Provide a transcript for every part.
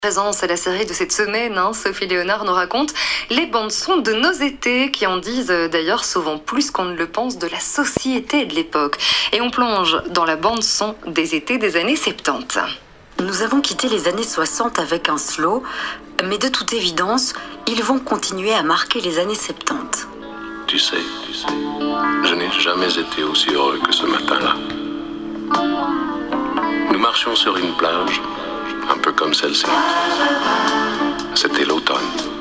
Présence à la série de cette semaine, Sophie Léonard nous raconte les bandes-sons de nos étés qui en disent d'ailleurs souvent plus qu'on ne le pense de la société de l'époque. Et on plonge dans la bande-son des étés des années 70. Nous avons quitté les années 60 avec un slow, mais de toute évidence, ils vont continuer à marquer les années 70. Tu sais, je n'ai jamais été aussi heureux que ce matin-là. Nous marchions sur une plage, un peu comme celle-ci. C'était l'automne.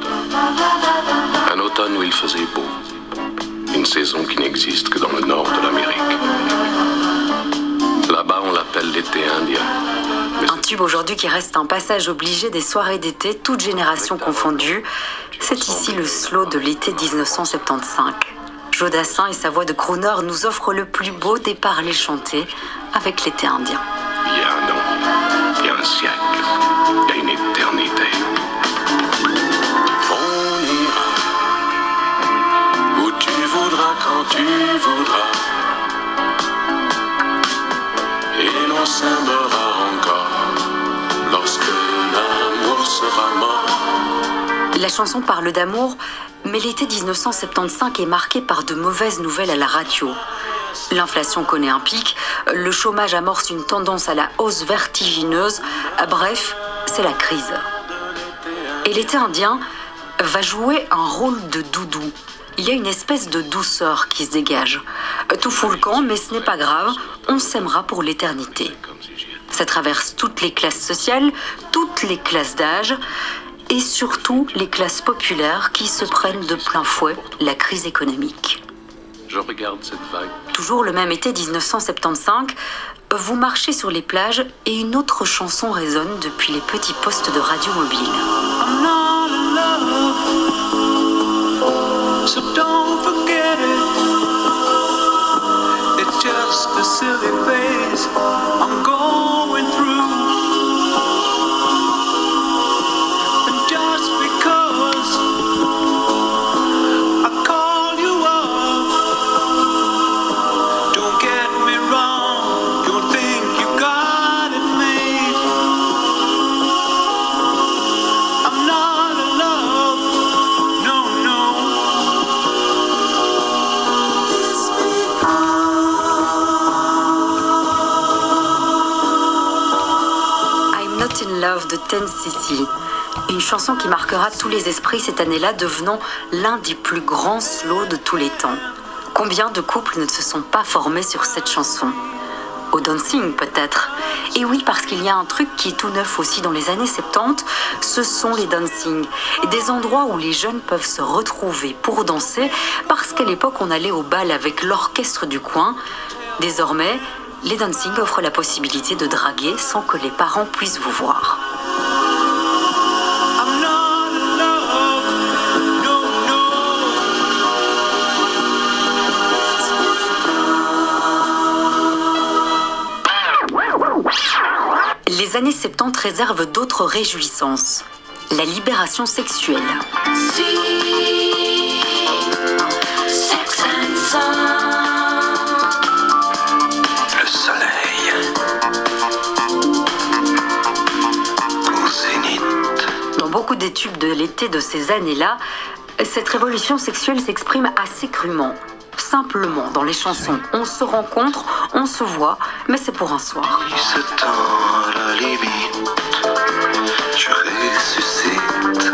Un automne où il faisait beau. Une saison qui n'existe que dans le nord de l'Amérique. Là-bas, on l'appelle l'été indien. Un tube aujourd'hui qui reste un passage obligé des soirées d'été, toutes générations confondues. C'est ici le slow de l'été 1975. Joe Dassin et sa voix de crooner nous offrent le plus beau des parlers chantés avec l'été indien. Il y a un an, il y a un siècle, il y a une éternité. On ira où tu voudras, quand tu voudras. Et l'on s'aimera encore lorsque l'amour sera mort. La chanson parle d'amour, mais l'été 1975 est marqué par de mauvaises nouvelles à la radio. L'inflation connaît un pic, le chômage amorce une tendance à la hausse vertigineuse, bref, c'est la crise. Et l'été indien va jouer un rôle de doudou. Il y a une espèce de douceur qui se dégage. Tout fout le camp, mais ce n'est pas grave, on s'aimera pour l'éternité. Ça traverse toutes les classes sociales, toutes les classes d'âge, et surtout les classes populaires qui se prennent de plein fouet la crise économique. Je regarde cette vague. Toujours le même été 1975, vous marchez sur les plages et une autre chanson résonne depuis les petits postes de radio mobile. I'm not in love, so don't forget it. It's just a silly phase I'm going through. And just because I call you up, don't get me wrong, don't think you got it made. I'm not in love, no, no. I'm Not in Love de 10cc. Une chanson qui marquera tous les esprits cette année-là, devenant l'un des plus grands slows de tous les temps. Combien de couples ne se sont pas formés sur cette chanson ? Au dancing peut-être. Et oui, parce qu'il y a un truc qui est tout neuf aussi dans les années 70, ce sont les dancing. Des endroits où les jeunes peuvent se retrouver pour danser, parce qu'à l'époque on allait au bal avec l'orchestre du coin. Désormais, les dancing offrent la possibilité de draguer sans que les parents puissent vous voir. I'm not in love, no, no. Les années 70 réservent d'autres réjouissances. La libération sexuelle. Le soleil. Au zénith. Dans beaucoup des tubes de l'été de ces années-là, cette révolution sexuelle s'exprime assez crûment. Simplement, dans les chansons, on se rencontre, on se voit, mais c'est pour un soir. Il se tend à la limite. Je ressuscite.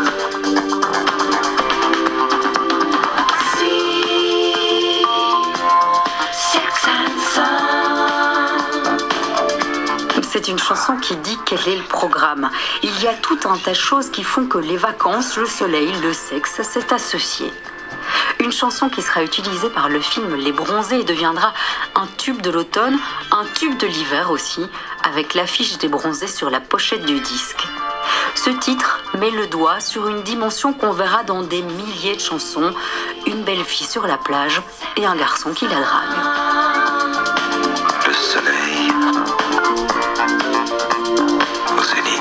C'est une chanson qui dit quel est le programme. Il y a tout un tas de choses qui font que les vacances, le soleil, le sexe, c'est associé. Une chanson qui sera utilisée par le film Les Bronzés et deviendra un tube de l'automne, un tube de l'hiver aussi, avec l'affiche des Bronzés sur la pochette du disque. Ce titre met le doigt sur une dimension qu'on verra dans des milliers de chansons, une belle fille sur la plage et un garçon qui la drague. Le soleil. Au zénith.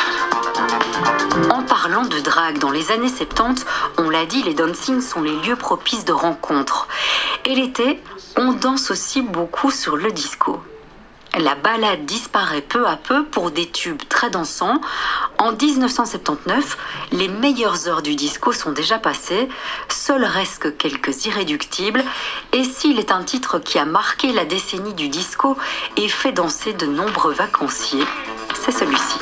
En parlant de drague, dans les années 70, on l'a dit, les dancing sont les lieux propices de rencontres. Et l'été, on danse aussi beaucoup sur le disco. La ballade disparaît peu à peu pour des tubes très dansants. En 1979, les meilleures heures du disco sont déjà passées, seuls restent quelques irréductibles, et s'il est un titre qui a marqué la décennie du disco et fait danser de nombreux vacanciers, c'est celui-ci.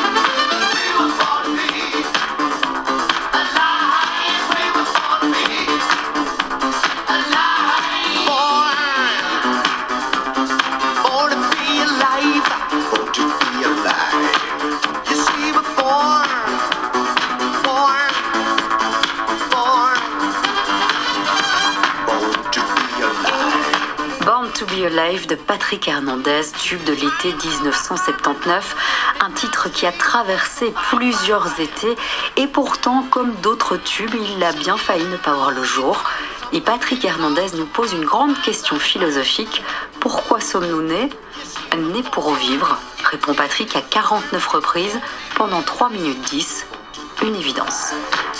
Born to be Alive de Patrick Hernandez, tube de l'été 1979, un titre qui a traversé plusieurs étés et pourtant, comme d'autres tubes, il a bien failli ne pas voir le jour. Et Patrick Hernandez nous pose une grande question philosophique. Pourquoi sommes-nous nés ? Nés pour vivre, répond Patrick à 49 reprises pendant 3 minutes 10. Une évidence.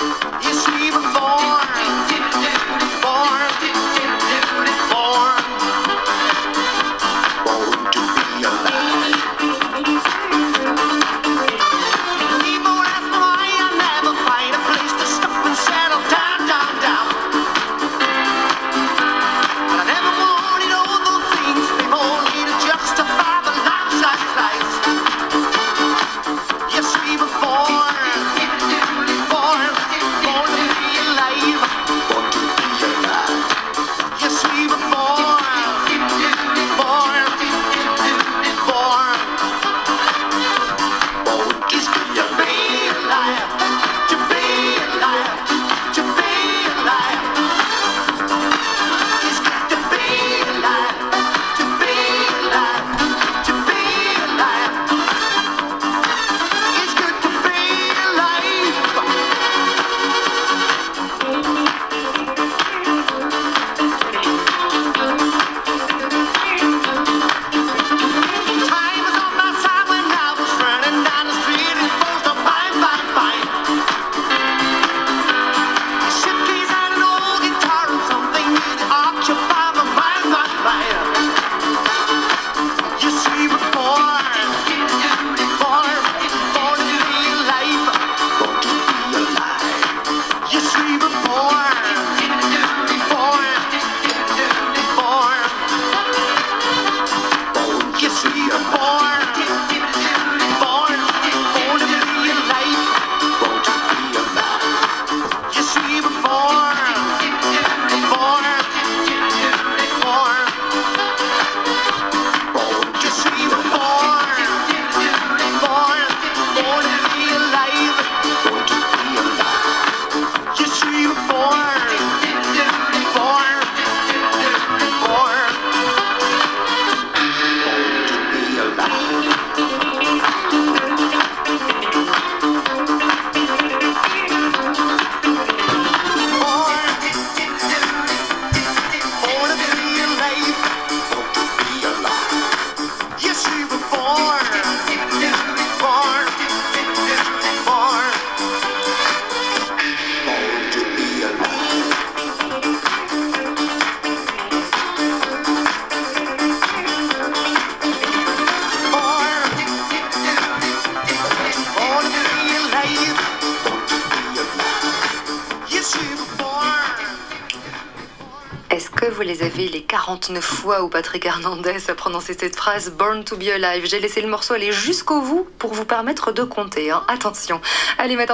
Est-ce que vous les avez les 49 fois où Patrick Hernandez a prononcé cette phrase « Born to be alive ». J'ai laissé le morceau aller jusqu'au bout pour vous permettre de compter. Attention. Allez, maintenant.